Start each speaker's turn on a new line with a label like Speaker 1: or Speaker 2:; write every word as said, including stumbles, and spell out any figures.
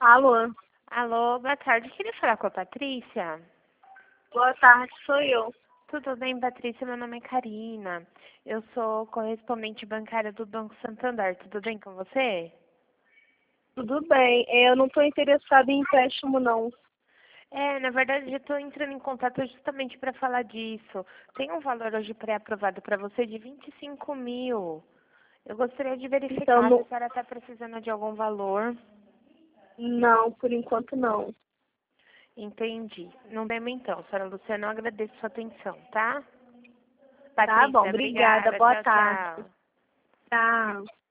Speaker 1: Alô,
Speaker 2: Alô, boa tarde. Queria falar com a Patrícia.
Speaker 1: boa tarde, sou eu.
Speaker 2: Tudo bem, Patrícia? Meu nome é Karina. Eu sou correspondente bancária do Banco Santander. Tudo bem com você?
Speaker 1: Tudo bem, eu não estou interessada em empréstimo, não.
Speaker 2: É, na verdade, eu estou entrando em contato justamente para falar disso. Tem um valor hoje pré-aprovado para você de vinte e cinco mil. Eu gostaria de
Speaker 1: Então,
Speaker 2: verificar se a
Speaker 1: não,
Speaker 2: senhora está precisando de algum valor.
Speaker 1: não, por enquanto não.
Speaker 2: Entendi. Não demos então. Senhora Luciana, eu agradeço sua atenção, tá?
Speaker 1: Tá bom,
Speaker 2: Patrícia,
Speaker 1: obrigada,
Speaker 2: obrigada.
Speaker 1: boa
Speaker 2: Tchau,
Speaker 1: tarde.
Speaker 2: tchau.
Speaker 1: Tchau.